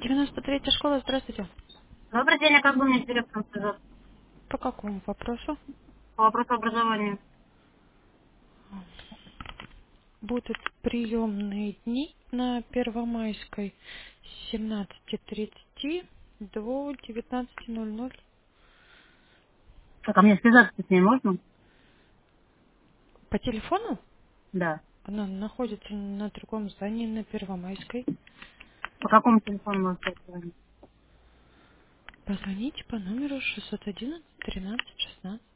93-я школа, здравствуйте. Добрый день, а как бы мне с директором связаться? По какому вопросу? По вопросу образования. Будут приемные дни на Первомайской с 17:30 до 19:00. Так, а мне связаться с ней можно? По телефону? Да. Она находится на другом здании на Первомайской. По какому телефону можно позвонить? Позвоните по номеру 611 13 16.